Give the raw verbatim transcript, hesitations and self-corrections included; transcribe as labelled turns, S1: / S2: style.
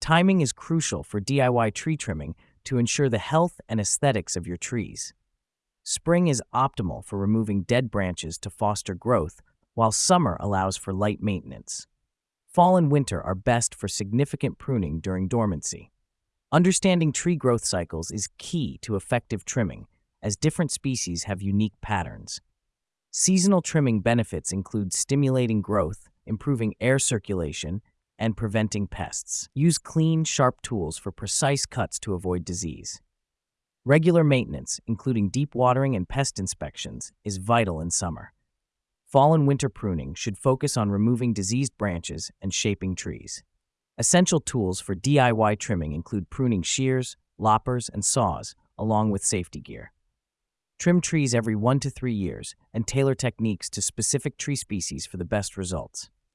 S1: Timing is crucial for D I Y tree trimming to ensure the health and aesthetics of your trees. Spring is optimal for removing dead branches to foster growth, while summer allows for light maintenance. Fall and winter are best for significant pruning during dormancy. Understanding tree growth cycles is key to effective trimming, as different species have unique patterns. Seasonal trimming benefits include stimulating growth, improving air circulation, and preventing pests. Use clean, sharp tools for precise cuts to avoid disease. Regular maintenance, including deep watering and pest inspections, is vital in summer. Fall and winter pruning should focus on removing diseased branches and shaping trees. Essential tools for D I Y trimming include pruning shears, loppers, and saws, along with safety gear. Trim trees every one to three years and tailor techniques to specific tree species for the best results.